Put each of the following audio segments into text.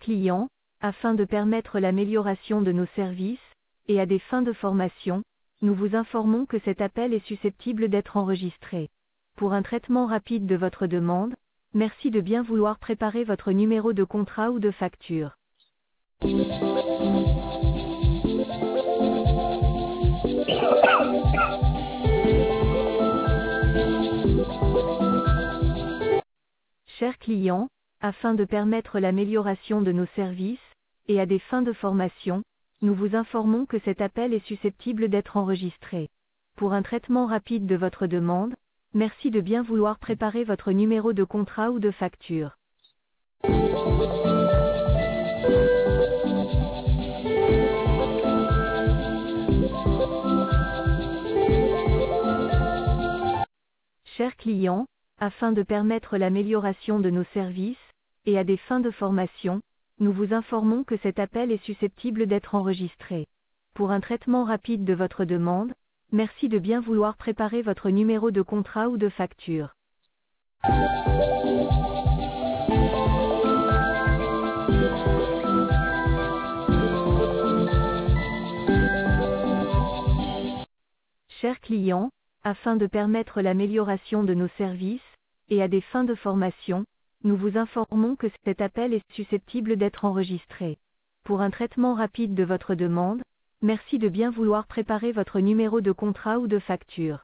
client, afin de permettre l'amélioration de nos services, et à des fins de formation, nous vous informons que cet appel est susceptible d'être enregistré. Pour un traitement rapide de votre demande, merci de bien vouloir préparer votre numéro de contrat ou de facture. Chers clients, afin de permettre l'amélioration de nos services, et à des fins de formation, nous vous informons que cet appel est susceptible d'être enregistré. Pour un traitement rapide de votre demande, merci de bien vouloir préparer votre numéro de contrat ou de facture. Chers clients, afin de permettre l'amélioration de nos services, et à des fins de formation, nous vous informons que cet appel est susceptible d'être enregistré. Pour un traitement rapide de votre demande, merci de bien vouloir préparer votre numéro de contrat ou de facture. Chers clients, afin de permettre l'amélioration de nos services, et à des fins de formation, nous vous informons que cet appel est susceptible d'être enregistré. Pour un traitement rapide de votre demande, merci de bien vouloir préparer votre numéro de contrat ou de facture.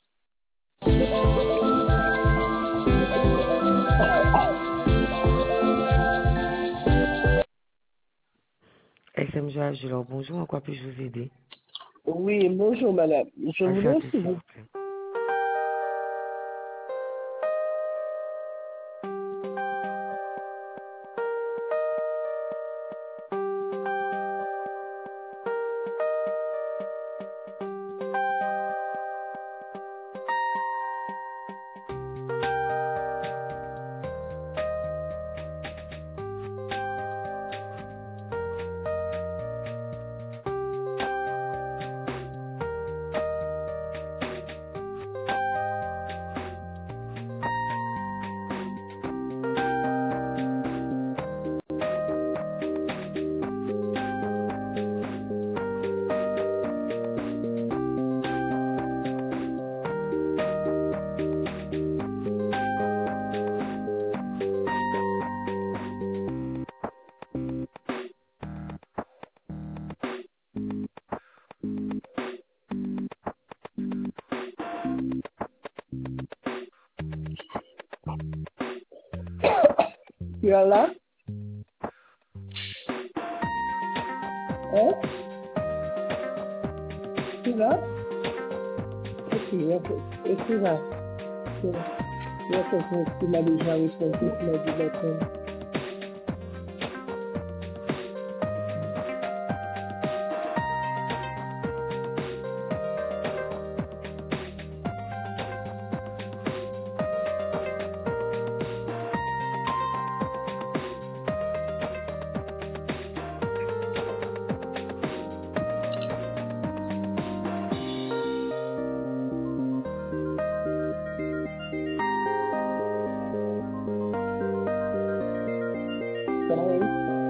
SM Joël, bonjour, en quoi puis-je vous aider? Oui, bonjour madame. Je voulais Enchanté, s'il s'il vous vous plaît. Tu es là? Hein? Tu es là? Ok, il y a quelqu'un qui m'a déjà répondu, qui m'a dit d'accord. Sorry.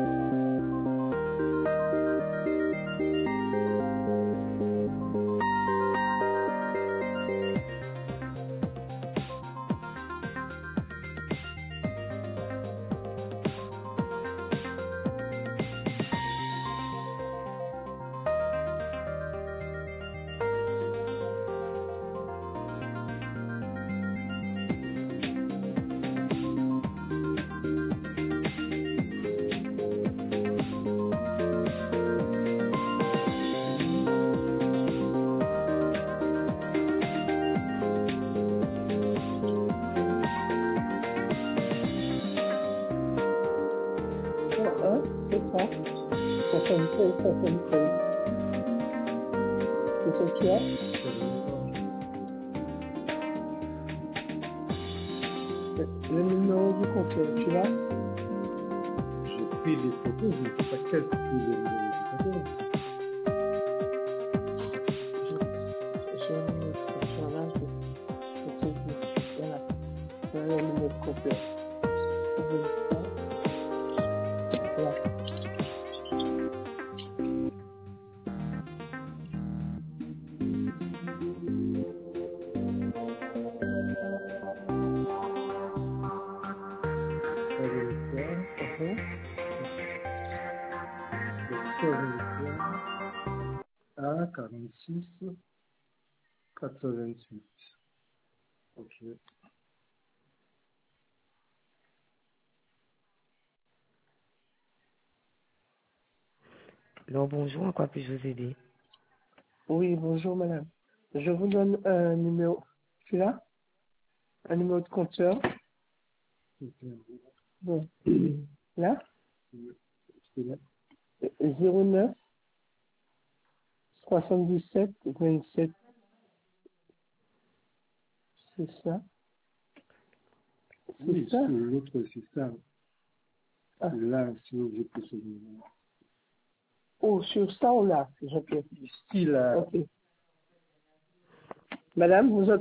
C'est ça. Ça fait une pause, ça fait une pause. C'est ce qu'il y a? Le numéro du compteur, tu l'as? J'ai pris les photos, je ne sais pas quel type de numéro du compteur. J'ai une expression là, je te dis. Voilà. C'est le numéro de compteur. Voilà. 63 46 88. Ok. Alors bonjour, en quoi puis-je vous aider? Oui, bonjour madame. Je vous donne un numéro. Tu l'as? Un numéro de compteur. Bon. Là? 09 77 27. C'est ça? Oui, C'est ça? sur l'autre système. Ah. Là, si vous avez ce numéro. Oh, sur ça ou là? Je peux. Ici, là. Ok. Madame, vous